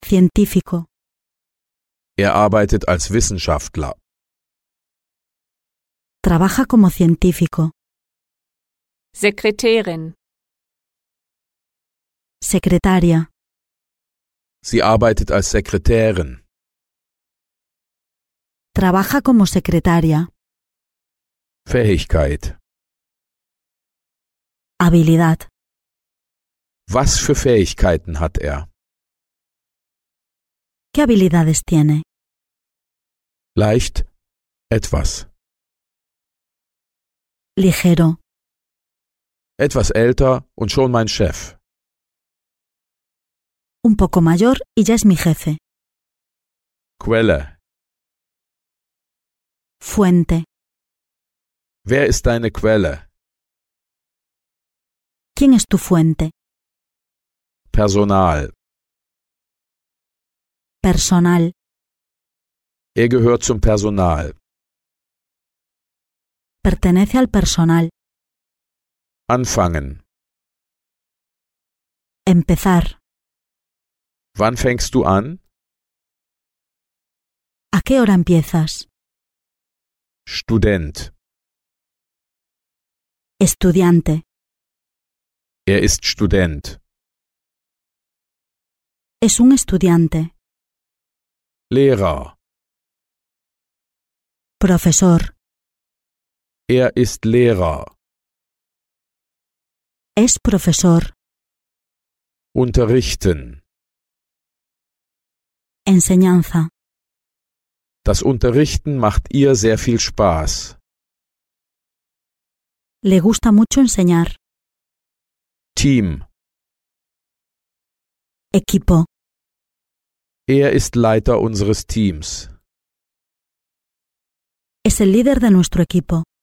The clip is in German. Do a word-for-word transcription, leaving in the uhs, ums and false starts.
Científico. Er arbeitet als Wissenschaftler. Trabaja como científico. Sekretärin. Secretaria. Sie arbeitet als Sekretärin. Trabaja como secretaria. Fähigkeit. Habilidad. Was für Fähigkeiten hat er? ¿Qué habilidades tiene? Leicht. Etwas. Ligero. Etwas älter und schon mein Chef. Un poco mayor y ya es mi jefe. Quelle. Fuente. Wer ist deine Quelle? ¿Quién es tu fuente? Personal. Personal. Er gehört zum Personal. Pertenece al personal. Anfangen. Empezar. Wann fängst du an? ¿A qué hora empiezas? Student. Estudiante. Er ist Student. Es un estudiante. Lehrer. Profesor. Er ist Lehrer. Es profesor. Unterrichten. Enseñanza. Das Unterrichten macht ihr sehr viel Spaß. Le gusta mucho enseñar. Team. Equipo. Er ist Leiter unseres Teams. Es el líder de nuestro equipo.